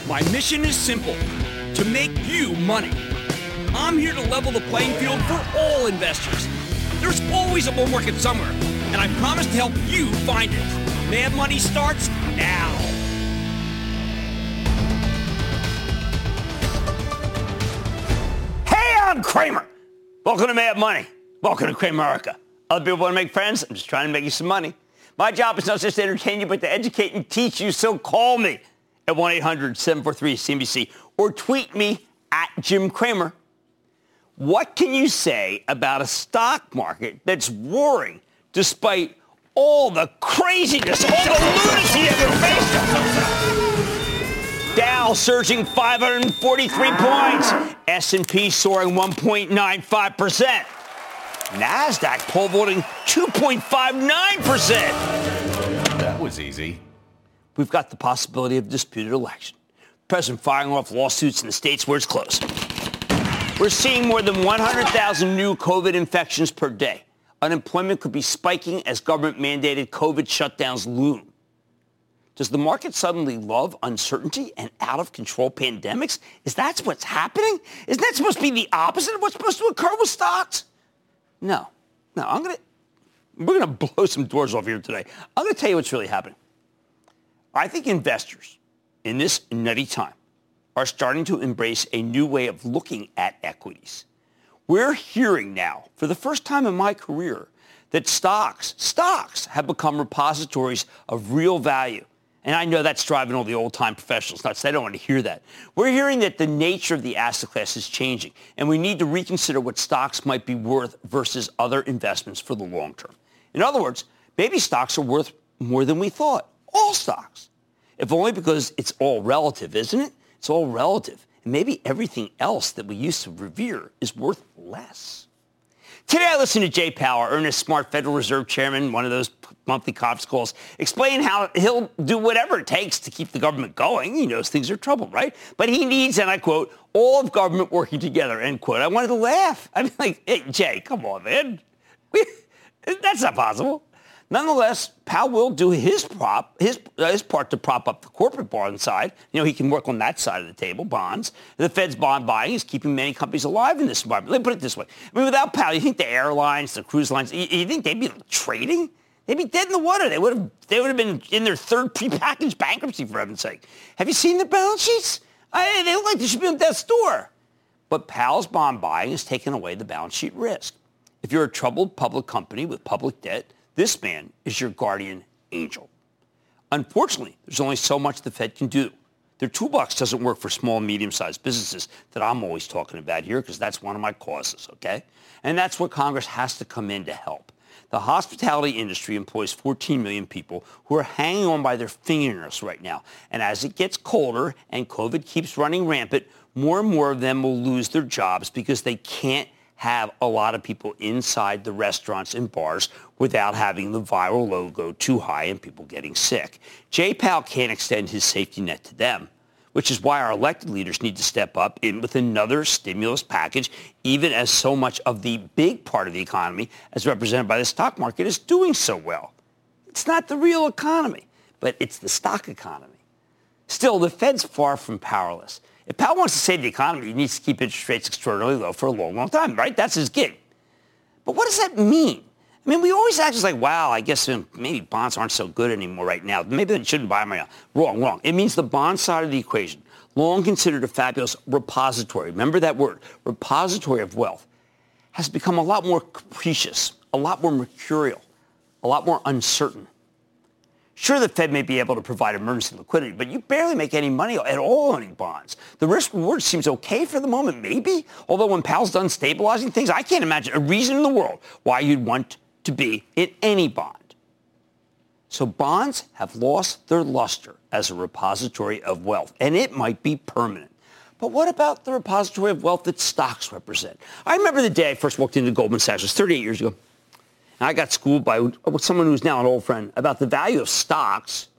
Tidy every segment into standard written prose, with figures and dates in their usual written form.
My mission is simple, to make you money. I'm here to level the playing field for all investors. There's always a bull market somewhere, and I promise to help you find it. Mad Money starts now. Hey, I'm Cramer. Welcome to Mad Money. Welcome to Cramerica. Other people want to make friends. I'm just trying to make you some money. My job is not just to entertain you, but to educate and teach you. So call me at 1-800-743-CNBC or tweet me at Jim Cramer. What can you say about a stock market that's roaring despite all the craziness, all the lunacy that we're facing? Dow surging 543 points. S&P soaring 1.95%. NASDAQ pole vaulting 2.59%. That was easy. We've got the possibility of disputed election. President firing off lawsuits in the states where it's close. We're seeing more than 100,000 new COVID infections per day. Unemployment could be spiking as government-mandated COVID shutdowns loom. Does the market suddenly love uncertainty and out-of-control pandemics? Is that what's happening? Isn't that supposed to be the opposite of what's supposed to occur with stocks? No. We're going to blow some doors off here today. I'm going to tell you what's really happening. I think investors in this nutty time are starting to embrace a new way of looking at equities. We're hearing now, for the first time in my career, that stocks have become repositories of real value. And I know that's driving all the old-time professionals nuts. They don't want to hear that. We're hearing that the nature of the asset class is changing, and we need to reconsider what stocks might be worth versus other investments for the long term. In other words, maybe stocks are worth more than we thought. All stocks. If only because it's all relative, isn't it? It's all relative. And maybe everything else that we used to revere is worth less. Today I listened to Jay Powell, Ernest Smart, Federal Reserve Chairman, one of those monthly conference calls, explain how he'll do whatever it takes to keep the government going. He knows things are troubled, right? But he needs, and I quote, all of government working together, end quote. I wanted to laugh. I mean, like, hey, Jay, come on, man. That's not possible. Nonetheless, Powell will do his part to prop up the corporate bond side. You know, he can work on that side of the table, bonds. The Fed's bond buying is keeping many companies alive in this environment. Let me put it this way. I mean, without Powell, you think the airlines, the cruise lines, you think they'd be trading? They'd be dead in the water. They would have been in their third prepackaged bankruptcy, for heaven's sake. Have you seen the balance sheets? They look like they should be on death's door. But Powell's bond buying has taken away the balance sheet risk. If you're a troubled public company with public debt, this man is your guardian angel. Unfortunately, there's only so much the Fed can do. Their toolbox doesn't work for small and medium-sized businesses that I'm always talking about here because that's one of my causes, okay? And that's where Congress has to come in to help. The hospitality industry employs 14 million people who are hanging on by their fingernails right now. And as it gets colder and COVID keeps running rampant, more and more of them will lose their jobs because they can't have a lot of people inside the restaurants and bars without having the viral load go too high and people getting sick. Jay Powell can't extend his safety net to them, which is why our elected leaders need to step up in with another stimulus package, even as so much of the big part of the economy, as represented by the stock market, is doing so well. It's not the real economy, but it's the stock economy. Still, the Fed's far from powerless. If Powell wants to save the economy, he needs to keep interest rates extraordinarily low for a long, long time, right? That's his gig. But what does that mean? I mean, we always act as like, wow, I guess maybe bonds aren't so good anymore right now. Maybe they shouldn't buy them right now. Wrong. It means the bond side of the equation, long considered a fabulous repository, remember that word, repository of wealth, has become a lot more capricious, a lot more mercurial, a lot more uncertain. Sure, the Fed may be able to provide emergency liquidity, but you barely make any money at all owning bonds. The risk-reward seems okay for the moment, maybe. Although when Powell's done stabilizing things, I can't imagine a reason in the world why you'd want to be in any bond. So bonds have lost their luster as a repository of wealth, and it might be permanent. But what about the repository of wealth that stocks represent? I remember the day I first walked into Goldman Sachs. It was 38 years ago. And I got schooled by someone who's now an old friend about the value of stocks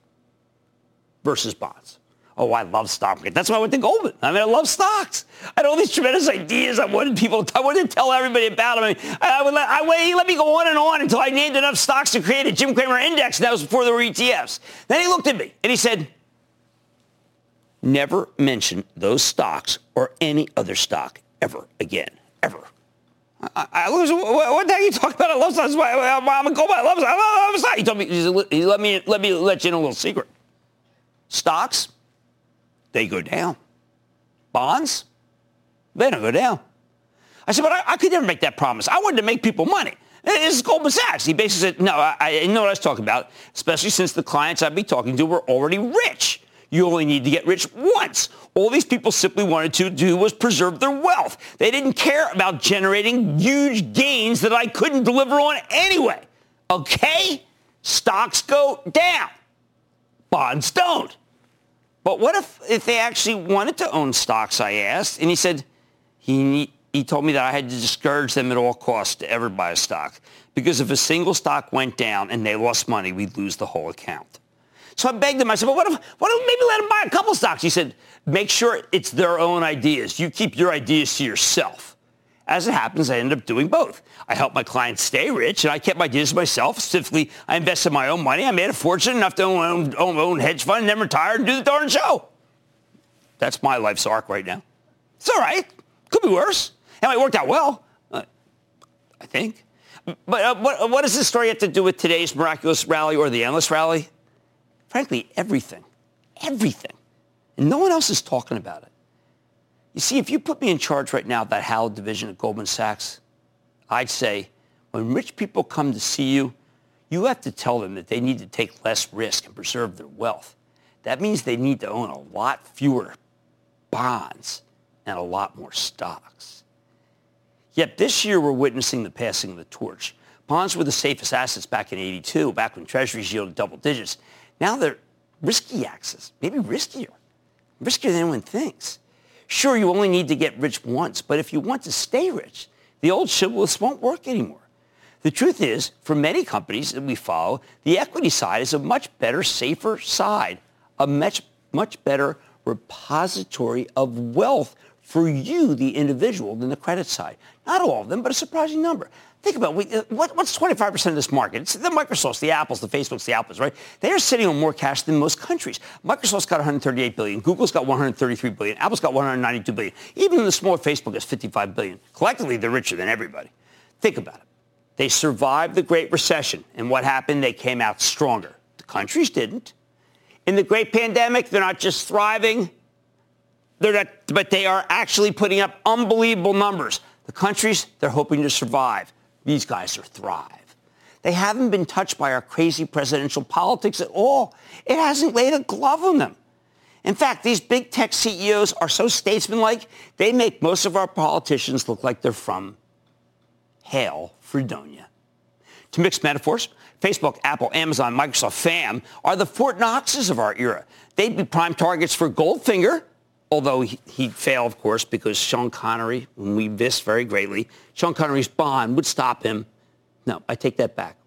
versus bonds. Oh, I love stock market. That's why I went to Goldman. I mean, I love stocks. I had all these tremendous ideas. I wanted to tell everybody about them. He let me go on and on until I named enough stocks to create a Jim Cramer index, and that was before there were ETFs. Then he looked at me, and he said, never mention those stocks or any other stock ever again. Ever. I lose. What the heck are you talking about? I love stocks. I'm a Goldman. I love stocks. He told me, he let me let you in a little secret. Stocks, they go down. Bonds, they don't go down. I said, but I could never make that promise. I wanted to make people money. This is Goldman Sachs. He basically said, no, I know what I was talking about, especially since the clients I'd be talking to were already rich. You only need to get rich once. All these people simply wanted to do was preserve their wealth. They didn't care about generating huge gains that I couldn't deliver on anyway. Okay? Stocks go down. Bonds don't. But what if they actually wanted to own stocks, I asked. And he said he told me that I had to discourage them at all costs to ever buy a stock. Because if a single stock went down and they lost money, we'd lose the whole account. So I begged him. I said, well, what if maybe let them buy a couple stocks? He said, make sure it's their own ideas. You keep your ideas to yourself. As it happens, I ended up doing both. I helped my clients stay rich, and I kept my ideas to myself. Specifically, I invested my own money. I made a fortune enough to own my own hedge fund, and then retire and do the darn show. That's my life's arc right now. It's all right. Could be worse. And it worked out well, I think. But what does this story have to do with today's miraculous rally or the endless rally? Frankly, everything. Everything. And no one else is talking about it. You see, if you put me in charge right now of that Howard division at Goldman Sachs, I'd say when rich people come to see you, you have to tell them that they need to take less risk and preserve their wealth. That means they need to own a lot fewer bonds and a lot more stocks. Yet this year we're witnessing the passing of the torch. Bonds were the safest assets back in '82, back when treasuries yielded double digits. Now they're risky assets, maybe riskier than anyone thinks. Sure, you only need to get rich once, but if you want to stay rich, the old chivalrous won't work anymore. The truth is, for many companies that we follow, the equity side is a much better, safer side, a much better repository of wealth for you, the individual, than the credit side. Not all of them, but a surprising number. Think about what's 25% of this market? It's the Microsofts, the Apples, the Facebooks, the Apples, right? They are sitting on more cash than most countries. Microsoft's got $138 billion. Google's got $133 billion. Apple's got $192 billion. Even the smaller Facebook has $55 billion. Collectively, they're richer than everybody. Think about it. They survived the Great Recession. And what happened? They came out stronger. The countries didn't. In the Great Pandemic, they're not just thriving. But they are actually putting up unbelievable numbers. The countries, they're hoping to survive. These guys are thrive. They haven't been touched by our crazy presidential politics at all. It hasn't laid a glove on them. In fact, these big tech CEOs are so statesmanlike, they make most of our politicians look like they're from Hail Fredonia. To mix metaphors, Facebook, Apple, Amazon, Microsoft, FAM are the Fort Knoxes of our era. They'd be prime targets for Goldfinger, although he'd fail, of course, because Sean Connery, whom we missed very greatly, Sean Connery's Bond would stop him. No, I take that back.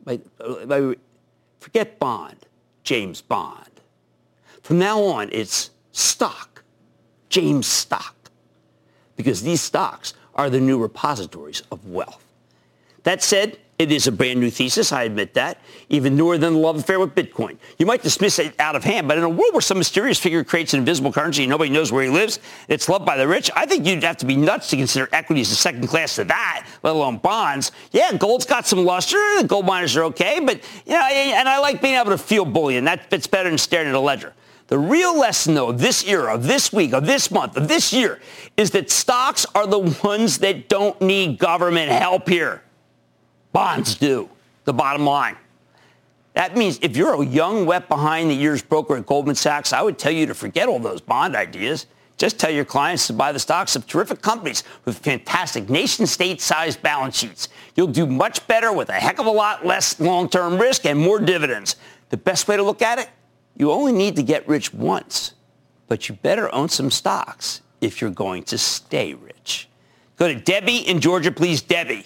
Forget Bond, James Bond. From now on, it's stock, James Stock, because these stocks are the new repositories of wealth. That said, it is a brand new thesis, I admit that, even newer than the love affair with Bitcoin. You might dismiss it out of hand, but in a world where some mysterious figure creates an invisible currency and nobody knows where he lives, it's loved by the rich, I think you'd have to be nuts to consider equities a second class to that, let alone bonds. Yeah, gold's got some luster, the gold miners are okay, but, you know, and I like being able to feel bullion. That fits better than staring at a ledger. The real lesson, though, of this era, of this week, of this month, of this year, is that stocks are the ones that don't need government help here. Bonds do, the bottom line. That means if you're a young, wet behind-the-ears broker at Goldman Sachs, I would tell you to forget all those bond ideas. Just tell your clients to buy the stocks of terrific companies with fantastic nation-state-sized balance sheets. You'll do much better with a heck of a lot less long-term risk and more dividends. The best way to look at it? You only need to get rich once, but you better own some stocks if you're going to stay rich. Go to Debbie in Georgia, please, Debbie.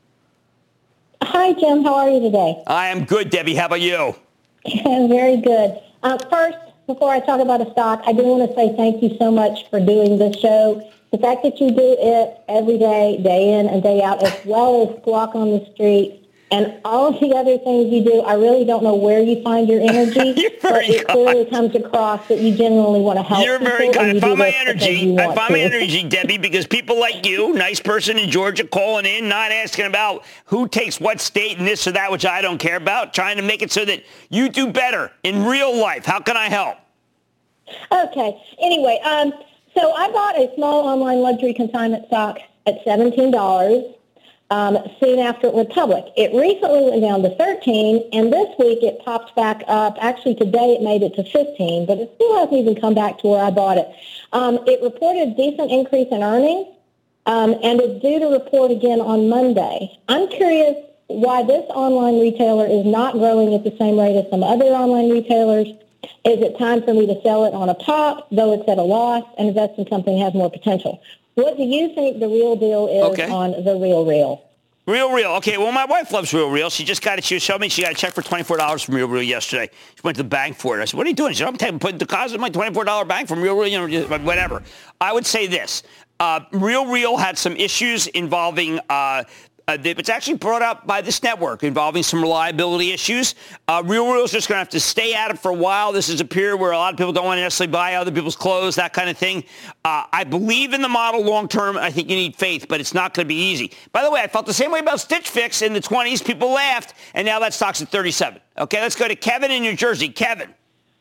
Hi, Jim. How are you today? I am good, Debbie. How about you? Very good. First, before I talk about a stock, I do want to say thank you so much for doing this show. The fact that you do it every day, day in and day out, as well as Squawk on the Street and all of the other things you do. I really don't know where you find your energy, but it clearly comes across that you genuinely want to help. You're people. very kind. I find my energy, energy, Debbie, because people like you, nice person in Georgia, calling in, not asking about who takes what state and this or that, which I don't care about, trying to make it so that you do better in real life. How can I help? Okay. Anyway, so I bought a small online luxury consignment stock at $17 soon after it went public. It recently went down to $13, and this week it popped back up. Actually, today it made it to $15, but it still hasn't even come back to where I bought it. It reported a decent increase in earnings, and it's due to report again on Monday. I'm curious why this online retailer is not growing at the same rate as some other online retailers. Is it time for me to sell it on a pop, though it's at a loss, and invest in something that has more potential? What do you think the real deal is on the Real Real? Real Real. Okay, well, my wife loves Real Real. She just got it. She showed me she got a check for $24 from Real Real yesterday. She went to the bank for it. I said, what are you doing? She said, I'm putting deposit in my $24 bank from Real Real, whatever. I would say this. Real Real had some issues involving it's actually brought up by this network involving some reliability issues. Real Real is just going to have to stay at it for a while. This is a period where a lot of people don't want to necessarily buy other people's clothes, that kind of thing. I believe in the model long term. I think you need faith, but it's not going to be easy. By the way, I felt the same way about Stitch Fix in the 20s. People laughed, and now that stock's at 37. Okay, let's go to Kevin in New Jersey. Kevin.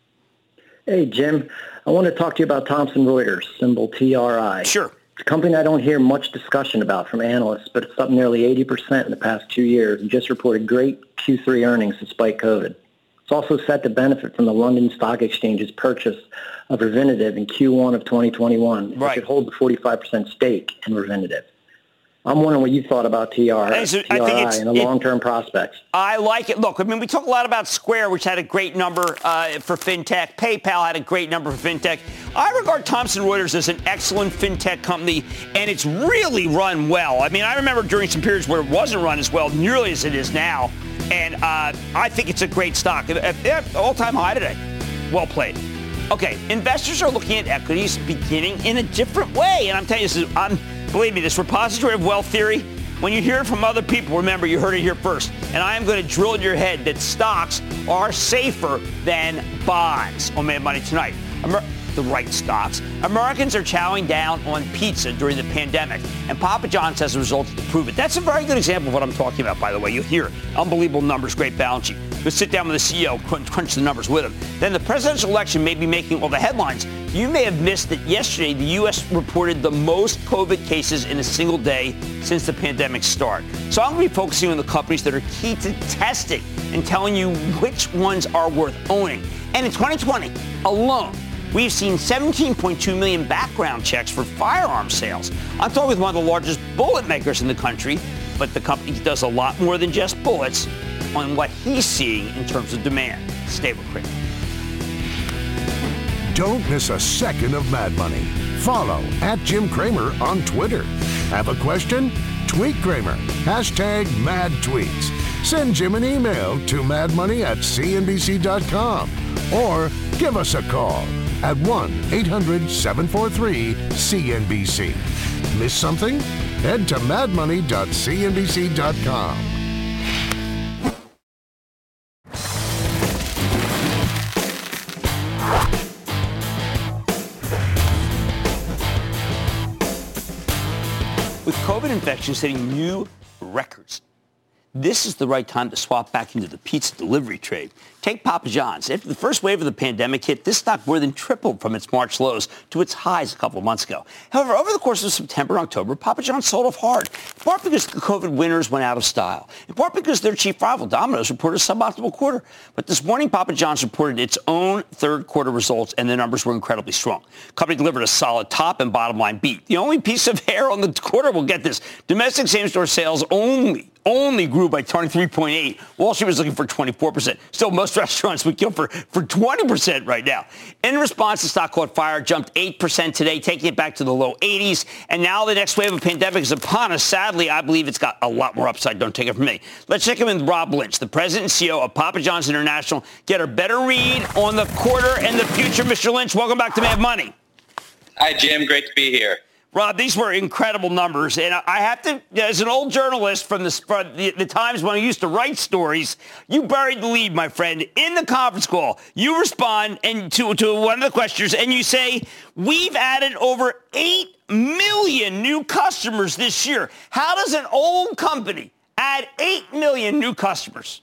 Hey, Jim. I want to talk to you about Thomson Reuters, symbol TRI. Sure. It's a company I don't hear much discussion about from analysts, but it's up nearly 80% in the past 2 years and just reported great Q3 earnings despite COVID. It's also set to benefit from the London Stock Exchange's purchase of Refinitiv in Q1 of 2021. Right. It could hold the 45% stake in Refinitiv. I'm wondering what you thought about TRI and the long-term prospects. I like it. Look, I mean, we talk a lot about Square, which had a great number for fintech. PayPal had a great number for fintech. I regard Thomson Reuters as an excellent fintech company, and it's really run well. I mean, I remember during some periods where it wasn't run as well, nearly as it is now, and I think it's a great stock. All-time high today. Well played. Okay, investors are looking at equities beginning in a different way, and I'm telling you, believe me, this repository of wealth theory, when you hear it from other people, remember, you heard it here first. And I am going to drill in your head that stocks are safer than bonds on Mad Money tonight. The right stocks. Americans are chowing down on pizza during the pandemic, and Papa John's has the results to prove it. That's a very good example of what I'm talking about, by the way. You'll hear it. Unbelievable numbers, great balance sheet. Go sit down with the CEO, crunch the numbers with him. Then the presidential election may be making all the headlines. You may have missed that yesterday the U.S. reported the most COVID cases in a single day since the pandemic started. So I'm going to be focusing on the companies that are key to testing and telling you which ones are worth owning. And in 2020 alone, we've seen 17.2 million background checks for firearm sales. I'm talking with one of the largest bullet makers in the country, but the company does a lot more than just bullets on what he's seeing in terms of demand. Stay with Cramer. Don't miss a second of Mad Money. Follow @Jim Cramer on Twitter. Have a question? Tweet Cramer. #MadTweets. Send Jim an email to madmoney@cnbc.com or give us a call at 1-800-743-CNBC. Miss something? Head to madmoney.cnbc.com. With COVID infections hitting new records, this is the right time to swap back into the pizza delivery trade. Take Papa John's. After the first wave of the pandemic hit, this stock more than tripled from its March lows to its highs a couple of months ago. However, over the course of September and October, Papa John's sold off hard, in part because the COVID winners went out of style, in part because their chief rival, Domino's, reported a suboptimal quarter. But this morning, Papa John's reported its own third quarter results, and the numbers were incredibly strong. The company delivered a solid top and bottom line beat. The only piece of hair on the quarter, we'll get this, domestic same-store sales only grew by 23.8. Wall Street was looking for 24%. Still, most restaurants would kill for 20% right now. In response, the stock caught fire, jumped 8% today, taking it back to the low 80s. And now the next wave of pandemic is upon us. Sadly, I believe it's got a lot more upside. Don't take it from me. Let's check in with Rob Lynch, the president and CEO of Papa John's International. Get a better read on the quarter and the future. Mr. Lynch, welcome back to Mad Money. Hi, Jim. Great to be here. Rob, these were incredible numbers, and I have to, as an old journalist from the times when I used to write stories, you buried the lead, my friend. In the conference call, you respond and to one of the questioners, and you say, we've added over 8 million new customers this year. How does an old company add 8 million new customers?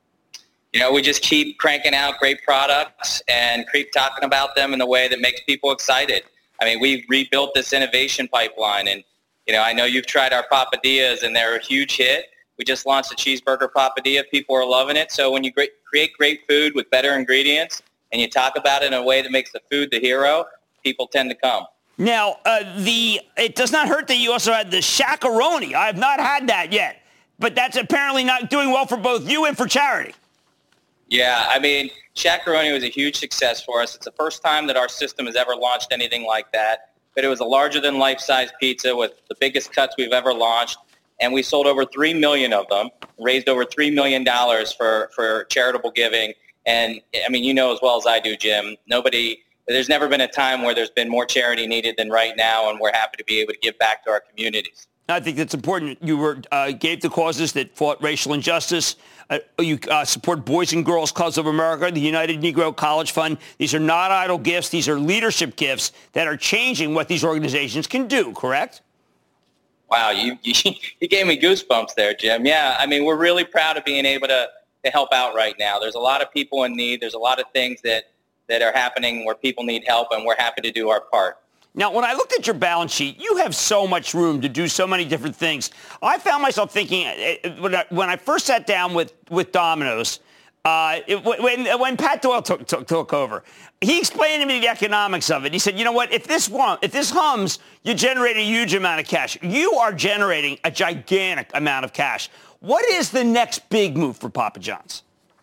We just keep cranking out great products and keep talking about them in the way that makes people excited. I mean, we rebuilt this innovation pipeline, and, I know you've tried our papadillas, and they're a huge hit. We just launched a cheeseburger papadilla. People are loving it. So when you create great food with better ingredients and you talk about it in a way that makes the food the hero, people tend to come. Now, it does not hurt that you also had the Shaq-a-Roni. I have not had that yet, but that's apparently not doing well for both you and for charity. Yeah, I mean, Shaq-a-Roni was a huge success for us. It's the first time that our system has ever launched anything like that. But it was a larger-than-life-size pizza with the biggest cuts we've ever launched. And we sold over 3 million of them, raised over $3 million for charitable giving. And, I mean, you know as well as I do, Jim, there's never been a time where there's been more charity needed than right now, and we're happy to be able to give back to our communities. I think that's important. You gave to causes that fought racial injustice. You support Boys and Girls Clubs of America, the United Negro College Fund. These are not idle gifts. These are leadership gifts that are changing what these organizations can do, correct? Wow, you gave me goosebumps there, Jim. Yeah, I mean, we're really proud of being able to help out right now. There's a lot of people in need. There's a lot of things that are happening where people need help, and we're happy to do our part. Now, when I looked at your balance sheet, you have so much room to do so many different things. I found myself thinking, when I first sat down with Domino's, when Pat Doyle took over, he explained to me the economics of it. He said, you know what, if this hums, you generate a huge amount of cash. You are generating a gigantic amount of cash. What is the next big move for Papa John's?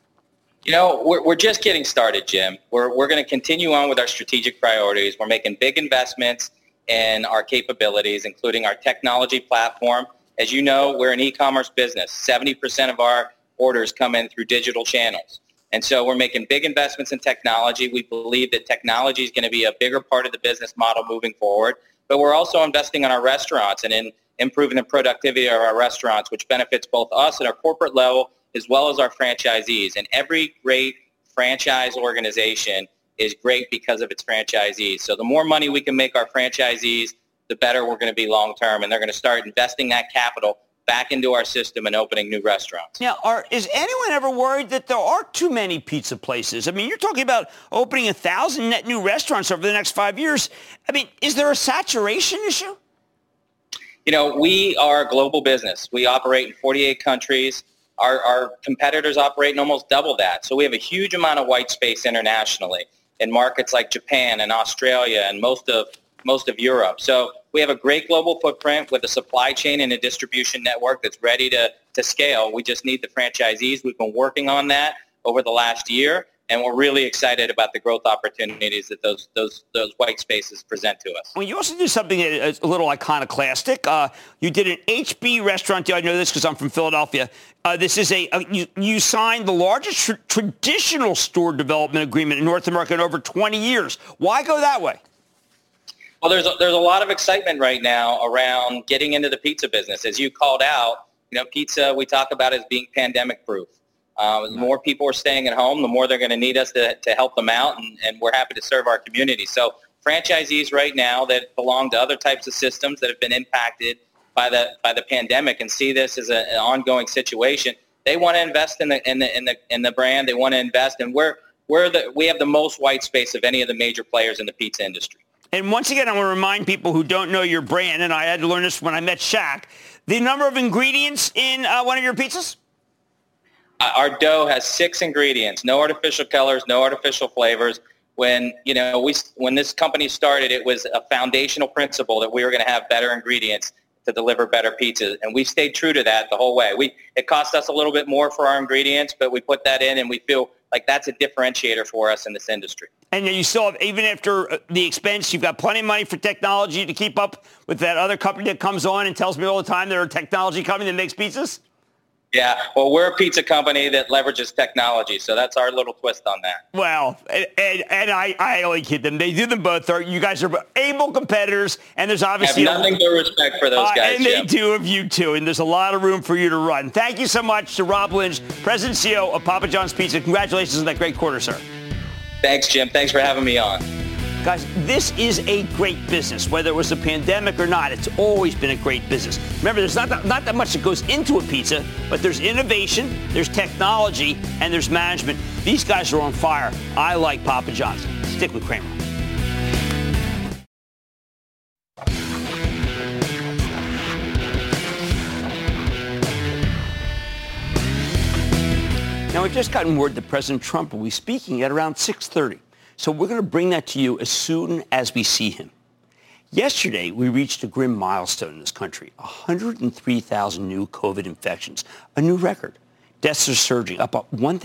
We're just getting started, Jim. We're going to continue on with our strategic priorities. We're making big investments in our capabilities, including our technology platform. As you know, we're an e-commerce business. 70% of our orders come in through digital channels. And so we're making big investments in technology. We believe that technology is going to be a bigger part of the business model moving forward. But we're also investing in our restaurants and in improving the productivity of our restaurants, which benefits both us at our corporate level as well as our franchisees. And every great franchise organization is great because of its franchisees. So the more money we can make our franchisees, the better we're going to be long term. And they're going to start investing that capital back into our system and opening new restaurants. Now, is anyone ever worried that there are too many pizza places? I mean, you're talking about opening 1,000 net new restaurants over the next 5 years. I mean, is there a saturation issue? We are a global business. We operate in 48 countries. Our competitors operate in almost double that. So we have a huge amount of white space internationally in markets like Japan and Australia and most of Europe. So we have a great global footprint with a supply chain and a distribution network that's ready to scale. We just need the franchisees. We've been working on that over the last year, and we're really excited about the growth opportunities that those white spaces present to us. Well, you also do something that's a little iconoclastic. You did an HB restaurant deal. I know this because I'm from Philadelphia. This is you signed the largest traditional store development agreement in North America in over 20 years. Why go that way? Well, there's a lot of excitement right now around getting into the pizza business. As you called out, pizza we talk about as being pandemic proof. The more people are staying at home, the more they're going to need us to help them out, and we're happy to serve our community. So franchisees right now that belong to other types of systems that have been impacted by the pandemic and see this as an ongoing situation, they want to invest in the brand. They want to invest, and we have the most white space of any of the major players in the pizza industry. And once again, I want to remind people who don't know your brand, and I had to learn this when I met Shaq, the number of ingredients in one of your pizzas? Our dough has 6 ingredients, no artificial colors, no artificial flavors. When this company started, it was a foundational principle that we were going to have better ingredients to deliver better pizzas, and we stayed true to that the whole way. It cost us a little bit more for our ingredients, but we put that in, and we feel like that's a differentiator for us in this industry. And you still have, even after the expense, you've got plenty of money for technology to keep up with that other company that comes on and tells me all the time they're a technology company that makes pizzas? Yeah, well, we're a pizza company that leverages technology, so that's our little twist on that. Well, and I only kid them. They do them both. You guys are able competitors, and there's obviously... I have nothing but respect for those guys, and Jim. they do of you, too, and there's a lot of room for you to run. Thank you so much to Rob Lynch, President and CEO of Papa John's Pizza. Congratulations on that great quarter, sir. Thanks, Jim. Thanks for having me on. Guys, this is a great business. Whether it was a pandemic or not, it's always been a great business. Remember, there's not that much that goes into a pizza, but there's innovation, there's technology, and there's management. These guys are on fire. I like Papa John's. Stick with Cramer. Now, we've just gotten word that President Trump will be speaking at around 6:30. So we're going to bring that to you as soon as we see him. Yesterday, we reached a grim milestone in this country, 103,000 new COVID infections, a new record. Deaths are surging, up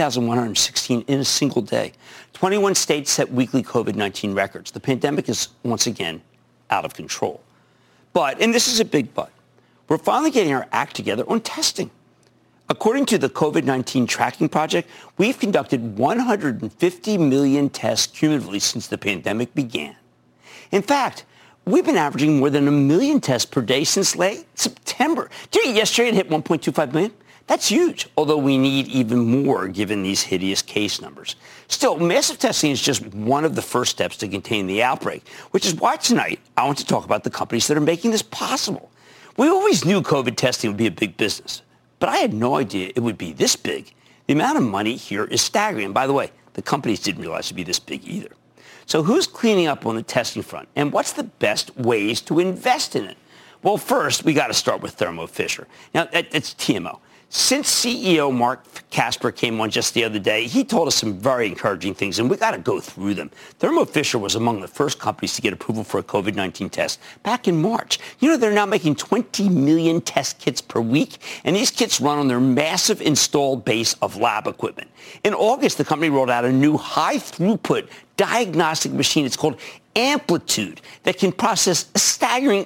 1,116 in a single day. 21 states set weekly COVID-19 records. The pandemic is once again out of control. But, and this is a big but, we're finally getting our act together on testing. According to the COVID-19 Tracking Project, we've conducted 150 million tests cumulatively since the pandemic began. In fact, we've been averaging more than 1 million tests per day since late September. Did you yesterday it hit 1.25 million? That's huge, although we need even more given these hideous case numbers. Still, massive testing is just one of the first steps to contain the outbreak, which is why tonight I want to talk about the companies that are making this possible. We always knew COVID testing would be a big business, but I had no idea it would be this big. The amount of money here is staggering. And by the way, the companies didn't realize it would be this big either. So who's cleaning up on the testing front? And what's the best ways to invest in it? Well, first, we got to start with Thermo Fisher. Now, it's TMO. Since CEO Mark Casper came on just the other day, he told us some very encouraging things, and we got to go through them. Thermo Fisher was among the first companies to get approval for a COVID-19 test back in March. You know, they're now making 20 million test kits per week, and these kits run on their massive installed base of lab equipment. In August, the company rolled out a new high-throughput diagnostic machine. It's called Amplitude, that can process a staggering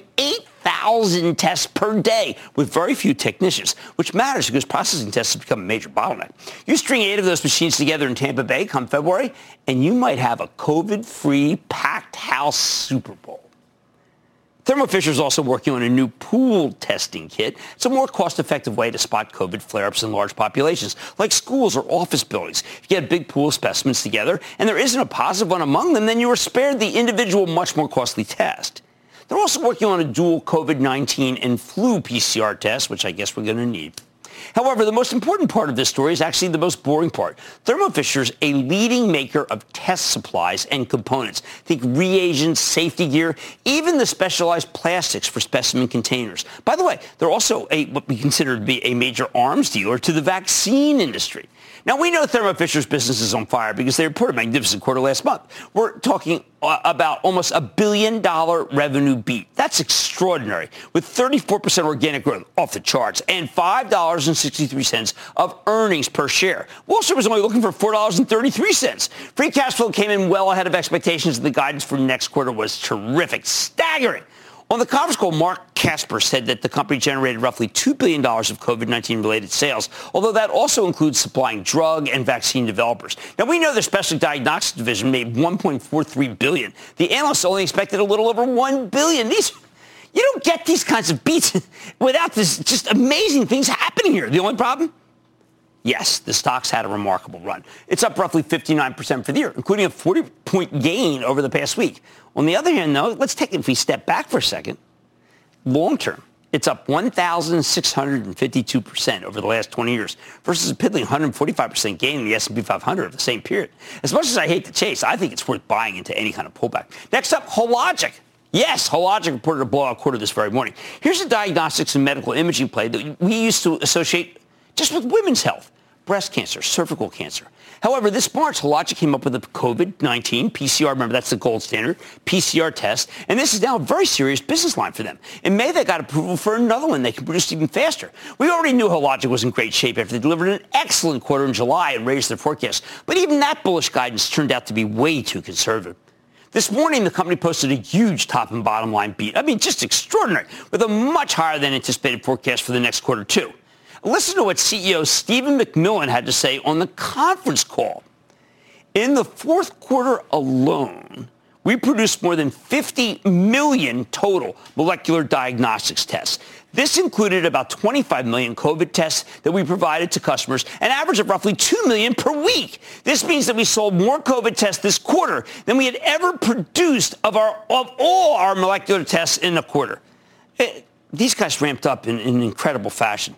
8,000 tests per day with very few technicians, which matters because processing tests have become a major bottleneck. You string 8 of those machines together in Tampa Bay come February, and you might have a COVID-free packed house Super Bowl. Thermo Fisher is also working on a new pool testing kit. It's a more cost-effective way to spot COVID flare-ups in large populations, like schools or office buildings. If you get a big pool of specimens together and there isn't a positive one among them, then you are spared the individual, much more costly test. They're also working on a dual COVID-19 and flu PCR test, which I guess we're going to need. However, the most important part of this story is actually the most boring part. Thermo Fisher's a leading maker of test supplies and components. Think reagents, safety gear, even the specialized plastics for specimen containers. By the way, they're also what we consider to be a major arms dealer to the vaccine industry. Now, we know Thermo Fisher's business is on fire because they reported a magnificent quarter last month. We're talking about almost $1 billion revenue beat. That's extraordinary, with 34% organic growth off the charts and $5.63 of earnings per share. Wall Street was only looking for $4.33. Free cash flow came in well ahead of expectations, and the guidance for next quarter was terrific, staggering. On the conference call, Mark Casper said that the company generated roughly $2 billion of COVID-19-related sales, although that also includes supplying drug and vaccine developers. Now, we know their specialty diagnostics division made $1.43 billion. The analysts only expected a little over $1 billion. You don't get these kinds of beats without this just amazing things happening here. The only problem? Yes, the stock's had a remarkable run. It's up roughly 59% for the year, including a 40-point gain over the past week. On the other hand, though, let's take it if we step back for a second. Long term, it's up 1,652% over the last 20 years versus a piddling 145% gain in the S&P 500 over the same period. As much as I hate the chase, I think it's worth buying into any kind of pullback. Next up, Hologic. Yes, Hologic reported a blowout quarter this very morning. Here's a diagnostics and medical imaging play that we used to associate just with women's health. Breast cancer, cervical cancer. However, this March, Hologic came up with a COVID-19 PCR, remember that's the gold standard, PCR test, and this is now a very serious business line for them. In May, they got approval for another one they can produce even faster. We already knew Hologic was in great shape after they delivered an excellent quarter in July and raised their forecast, but even that bullish guidance turned out to be way too conservative. This morning, the company posted a huge top and bottom line beat. I mean, just extraordinary, with a much higher than anticipated forecast for the next quarter, too. Listen to what CEO Stephen McMillan had to say on the conference call. In the fourth quarter alone, we produced more than 50 million total molecular diagnostics tests. This included about 25 million COVID tests that we provided to customers, an average of roughly 2 million per week. This means that we sold more COVID tests this quarter than we had ever produced of all our molecular tests in a quarter. These guys ramped up in incredible fashion.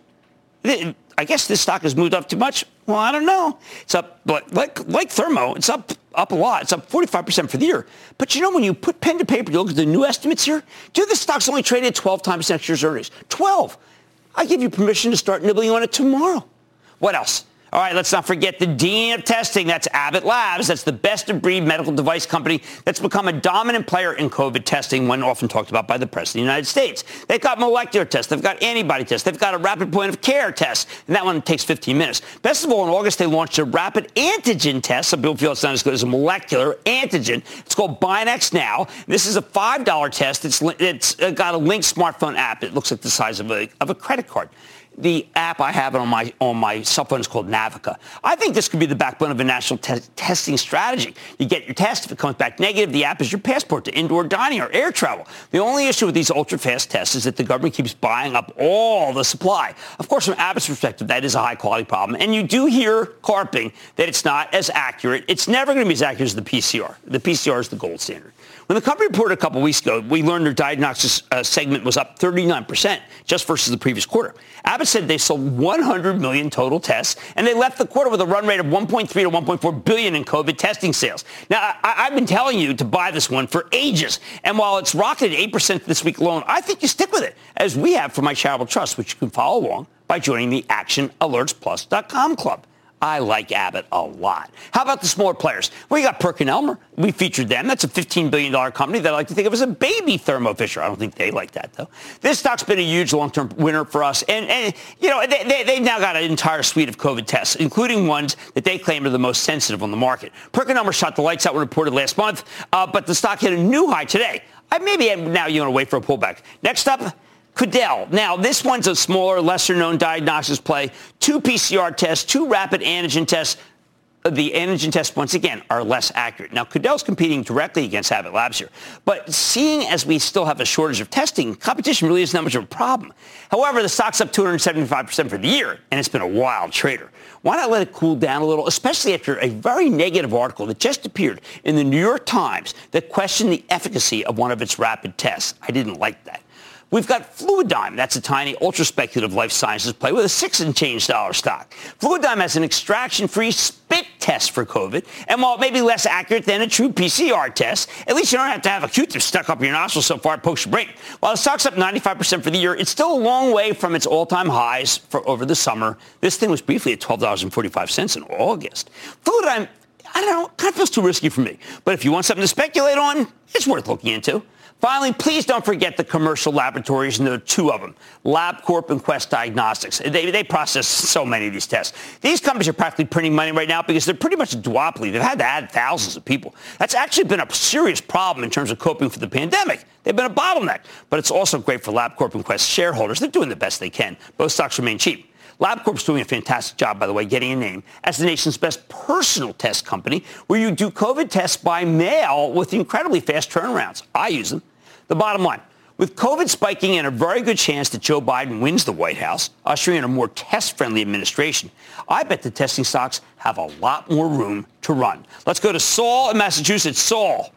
I guess this stock has moved up too much. Well, I don't know. It's up, like Thermo, it's up a lot. It's up 45% for the year. But when you put pen to paper, you look at the new estimates here, this stock's only traded 12 times next year's earnings. 12. I give you permission to start nibbling on it tomorrow. What else? All right, let's not forget the dean of testing. That's Abbott Labs. That's the best-of-breed medical device company that's become a dominant player in COVID testing, one often talked about by the President of the United States. They've got molecular tests. They've got antibody tests. They've got a rapid point-of-care test, and that one takes 15 minutes. Best of all, in August, they launched a rapid antigen test. Some people feel it's not as good as a molecular antigen. It's called Binax Now. This is a $5 test. It's got a linked smartphone app. It looks like the size of a credit card. The app I have on my cell phone is called Navica. I think this could be the backbone of a national testing strategy. You get your test. If it comes back negative, the app is your passport to indoor dining or air travel. The only issue with these ultra-fast tests is that the government keeps buying up all the supply. Of course, from Abbott's perspective, that is a high-quality problem. And you do hear carping that it's not as accurate. It's never going to be as accurate as the PCR. The PCR is the gold standard. When the company reported a couple weeks ago, we learned their diagnostics segment was up 39% just versus the previous quarter. Abbott said they sold 100 million total tests, and they left the quarter with a run rate of 1.3 to 1.4 billion in COVID testing sales. Now, I've been telling you to buy this one for ages, and while it's rocketed 8% this week alone, I think you stick with it, as we have for my charitable trust, which you can follow along by joining the ActionAlertsPlus.com club. I like Abbott a lot. How about the smaller players? Well, you got PerkinElmer. We featured them. That's a $15 billion company that I like to think of as a baby Thermo Fisher. I don't think they like that, though. This stock's been a huge long-term winner for us. And they've now got an entire suite of COVID tests, including ones that they claim are the most sensitive on the market. PerkinElmer shot the lights out when reported last month, but the stock hit a new high today. Maybe now you're going to wait for a pullback. Next up, Quidel. Now, this one's a smaller, lesser-known diagnostics play. 2 PCR tests, 2 rapid antigen tests. The antigen tests, once again, are less accurate. Now, Quidel's competing directly against Abbott Labs here. But seeing as we still have a shortage of testing, competition really isn't that much of a problem. However, the stock's up 275% for the year, and it's been a wild trader. Why not let it cool down a little, especially after a very negative article that just appeared in the New York Times that questioned the efficacy of one of its rapid tests? I didn't like that. We've got Fluidigm. That's a tiny, ultra-speculative life sciences play with a $6 and change stock. Fluidigm has an extraction-free spit test for COVID, and while it may be less accurate than a true PCR test, at least you don't have to have a Q-tip stuck up your nostril so far it pokes your brain. While the stock's up 95% for the year, it's still a long way from its all-time highs for over the summer. This thing was briefly at $12.45 in August. Fluidigm, I don't know, kind of feels too risky for me. But if you want something to speculate on, it's worth looking into. Finally, please don't forget the commercial laboratories, and there are 2 of them, LabCorp and Quest Diagnostics. They process so many of these tests. These companies are practically printing money right now because they're pretty much a duopoly. They've had to add thousands of people. That's actually been a serious problem in terms of coping for the pandemic. They've been a bottleneck, but it's also great for LabCorp and Quest shareholders. They're doing the best they can. Both stocks remain cheap. LabCorp's doing a fantastic job, by the way, getting a name as the nation's best personal test company, where you do COVID tests by mail with incredibly fast turnarounds. I use them. The bottom line, with COVID spiking and a very good chance that Joe Biden wins the White House, ushering in a more test-friendly administration, I bet the testing stocks have a lot more room to run. Let's go to Saul in Massachusetts. Saul.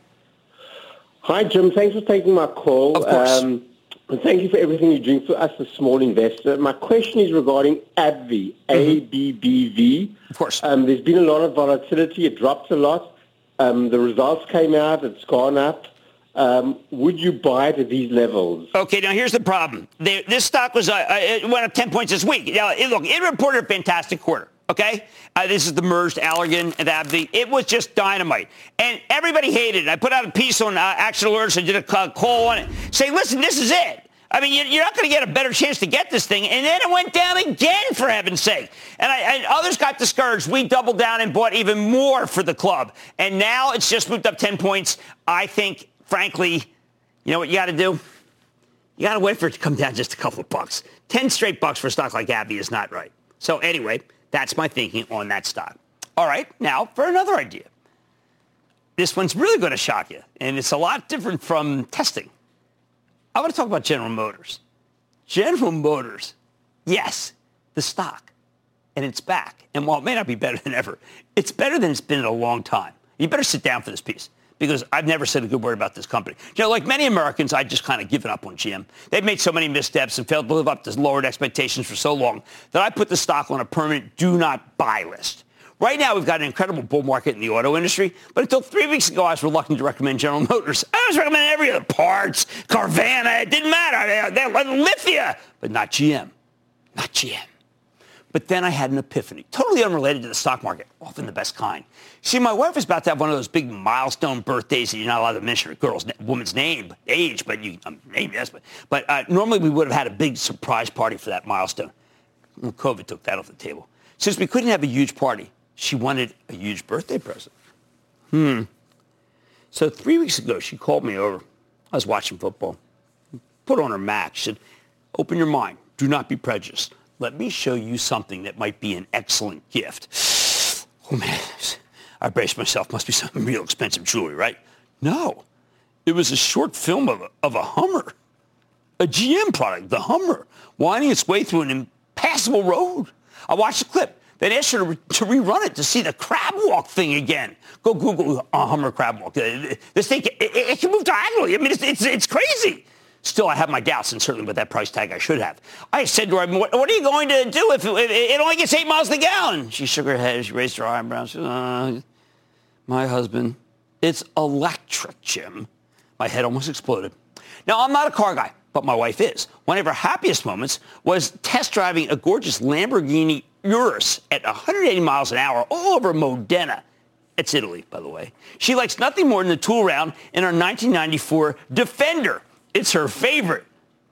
Hi, Jim. Thanks for taking my call. Of course. And thank you for everything you're doing for us, the small investor. My question is regarding AbbVie, ABBV. Of course. There's been a lot of volatility. It dropped a lot. The results came out. It's gone up. Would you buy it at these levels? Okay, now here's the problem. This stock was it went up 10 points this week. Now, it reported a fantastic quarter. Okay? This is the merged Allergan and AbbVie. It was just dynamite. And everybody hated it. I put out a piece on Action Alerts. I did a call on it. Say, listen, this is it. I mean, you're not going to get a better chance to get this thing. And then it went down again, for heaven's sake. And others got discouraged. We doubled down and bought even more for the club. And now it's just moved up 10 points. I think, frankly, you know what you got to do? You got to wait for it to come down just a couple of bucks. 10 straight bucks for a stock like AbbVie is not right. So anyway, that's my thinking on that stock. All right, now for another idea. This one's really going to shock you, and it's a lot different from testing. I want to talk about General Motors. General Motors, yes, the stock, and it's back. And while it may not be better than ever, it's better than it's been in a long time. You better sit down for this piece, because I've never said a good word about this company. You know, like many Americans, I've just kind of given up on GM. They've made so many missteps and failed to live up to lowered expectations for so long that I put the stock on a permanent do not buy list. Right now, we've got an incredible bull market in the auto industry, but until 3 weeks ago, I was reluctant to recommend General Motors. I was recommending every other parts, Carvana, it didn't matter. They Lithia, but not GM. Not GM. But then I had an epiphany, totally unrelated to the stock market, often the best kind. See, my wife is about to have one of those big milestone birthdays that you're not allowed to mention a woman's name, age, but name, yes. But normally we would have had a big surprise party for that milestone. Well, COVID took that off the table. Since we couldn't have a huge party, she wanted a huge birthday present. So 3 weeks ago, she called me over. I was watching football. Put on her Mac. She said, open your mind. Do not be prejudiced. Let me show you something that might be an excellent gift. Oh, man. I braced myself. Must be some real expensive jewelry, right? No. It was a short film of a Hummer. A GM product, the Hummer, winding its way through an impassable road. I watched the clip. Then asked her to rerun it to see the crab walk thing again. Go Google Hummer crab walk. This thing, it can move diagonally. I mean, it's crazy. Still, I have my doubts, and certainly with that price tag, I should have. I said to her, what are you going to do if it only gets 8 miles a gallon? She shook her head. She raised her eyebrows. She said, my husband, it's electric, Jim. My head almost exploded. Now, I'm not a car guy, but my wife is. One of her happiest moments was test driving a gorgeous Lamborghini Urus at 180 miles an hour all over Modena. It's Italy, by the way. She likes nothing more than the tool around in her 1994 Defender. It's her favorite.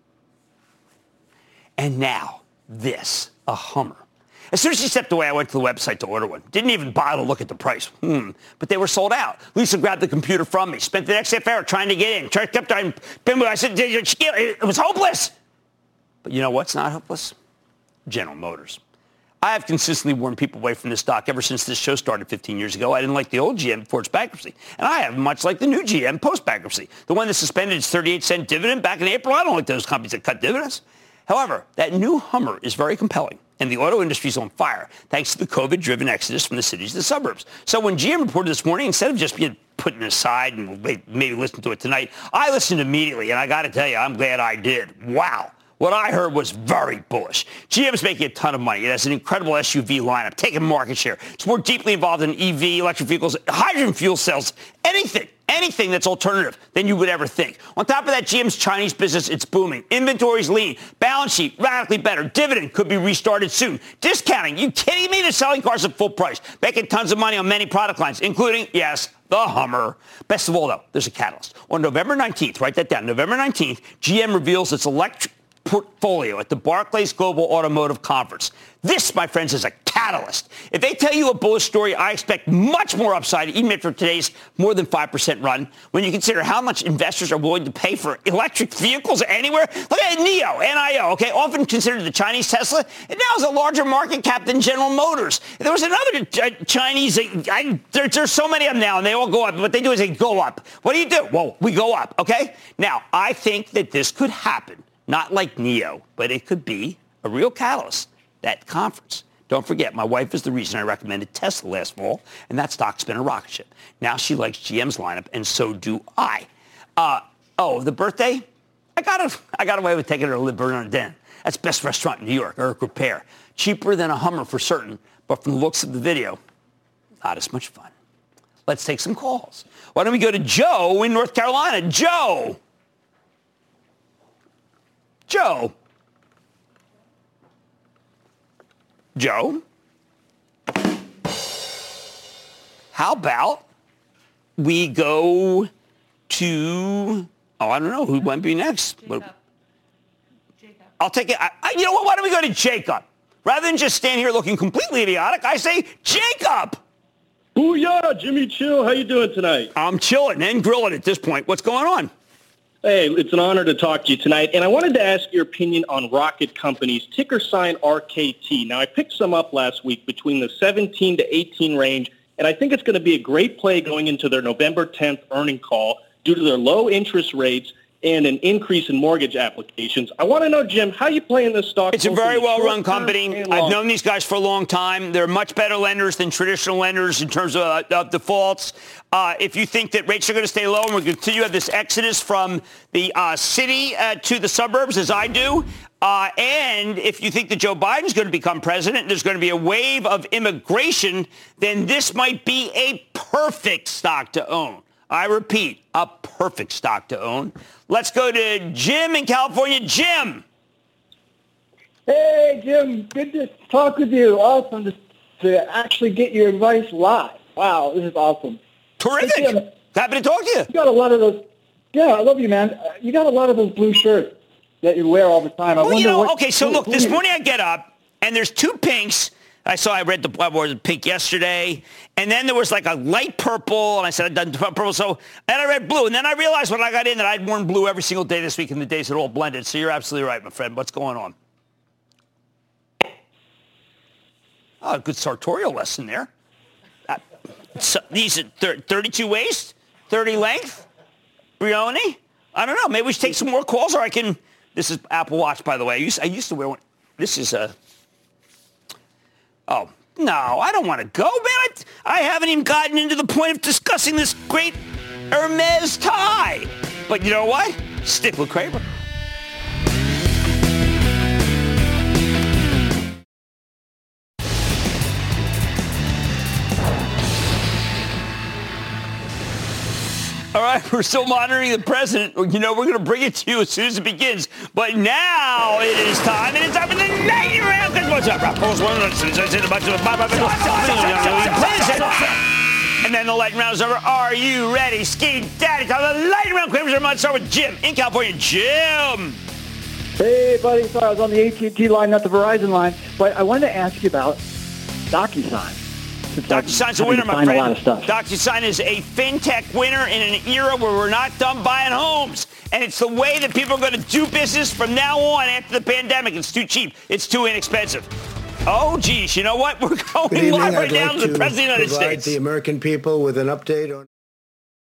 And now, this, a Hummer. As soon as she stepped away, I went to the website to order one. Didn't even bother to look at the price. But they were sold out. Lisa grabbed the computer from me. Spent the next half hour trying to get in. Kept trying. I said, it was hopeless. But you know what's not hopeless? General Motors. I have consistently warned people away from this stock ever since this show started 15 years ago. I didn't like the old GM before its bankruptcy. And I have much like the new GM post-bankruptcy. The one that suspended its 38-cent dividend back in April. I don't like those companies that cut dividends. However, that new Hummer is very compelling. And the auto industry is on fire, thanks to the COVID-driven exodus from the cities to the suburbs. So when GM reported this morning, instead of just being put aside and maybe listen to it tonight, I listened immediately. And I got to tell you, I'm glad I did. Wow. What I heard was very bullish. GM's making a ton of money. It has an incredible SUV lineup, taking market share. It's more deeply involved in EV, electric vehicles, hydrogen fuel cells, anything that's alternative than you would ever think. On top of that, GM's Chinese business, it's booming. Inventory's lean. Balance sheet, radically better. Dividend could be restarted soon. Discounting. You kidding me? They're selling cars at full price, making tons of money on many product lines, including, yes, the Hummer. Best of all, though, there's a catalyst. On November 19th, write that down, November 19th, GM reveals its electric portfolio at the Barclays Global Automotive Conference. This, my friends, is a catalyst. If they tell you a bullish story, I expect much more upside, even after today's more than 5% run. When you consider how much investors are willing to pay for electric vehicles anywhere, look at NIO, okay, often considered the Chinese Tesla. It now has a larger market cap than General Motors. There was another Chinese, there's so many of them now, and they all go up. What they do is they go up. What do? Well, we go up, okay? Now, I think that this could happen. Not like NIO, but it could be a real catalyst, that conference. Don't forget, my wife is the reason I recommended Tesla last fall, and that stock's been a rocket ship. Now she likes GM's lineup, and so do I. The birthday? I got away with taking her to Le Bernardin. That's best restaurant in New York, Eric Repair. Cheaper than a Hummer for certain, but from the looks of the video, not as much fun. Let's take some calls. Why don't we go to Joe in North Carolina? Joe. How about we go to, I don't know, who might be next? Jacob. I'll take it. You know what? Why don't we go to Jacob? Rather than just stand here looking completely idiotic, I say Jacob. Booyah, Jimmy Chill. How you doing tonight? I'm chilling and grilling at this point. What's going on? Hey, it's an honor to talk to you tonight. And I wanted to ask your opinion on Rocket Companies, ticker sign RKT. Now, I picked some up last week between the 17 to 18 range, and I think it's going to be a great play going into their November 10th earning call due to their low interest rates and an increase in mortgage applications. I want to know, Jim, how you play in this stock? It's a very well-run company. I've known these guys for a long time. They're much better lenders than traditional lenders in terms of defaults. If you think that rates are going to stay low and we're going to continue to have this exodus from the city to the suburbs, as I do, and if you think that Joe Biden's going to become president, there's going to be a wave of immigration, then this might be a perfect stock to own. I repeat, a perfect stock to own. Let's go to Jim in California. Jim. Hey, Jim. Good to talk with you. Awesome to actually get your advice live. Wow, this is awesome. Terrific. Hey, Jim, happy to talk to you. You got a lot of those. Yeah, I love you, man. You got a lot of those blue shirts that you wear all the time. This morning I get up, and there's two pinks. I read the pink yesterday, and then there was like a light purple, and I said I'd done purple, and I read blue, and then I realized when I got in that I'd worn blue every single day this week, and the days had all blended. So you're absolutely right, my friend. What's going on? Oh, a good sartorial lesson there. These are 32 waist, 30 length, Brioni. I don't know. Maybe we should take some more calls, or I can. This is Apple Watch, by the way. I used to wear one. This is a. Oh, no, I don't want to go, man. I haven't even gotten into the point of discussing this great Hermes tie. But you know what? Stick with Kramer. All right, we're still monitoring the president. You know, we're going to bring it to you as soon as it begins. But now it is time, and it's time for the lightning round. What's up, Rob? And then the lightning round is over. Are you ready? Ski Daddy. Time the lightning round. Let's start with Jim in California. Jim. Hey, buddy. Sorry, I was on the AT&T line, not the Verizon line. But I wanted to ask you about DocuSign. DocuSign's a winner, my friend. DocuSign is a fintech winner in an era where we're not done buying homes. And it's the way that people are going to do business from now on after the pandemic. It's too cheap. It's too inexpensive. Oh, geez. You know what? We're going live right now to the President of the United States. The American people with an update on...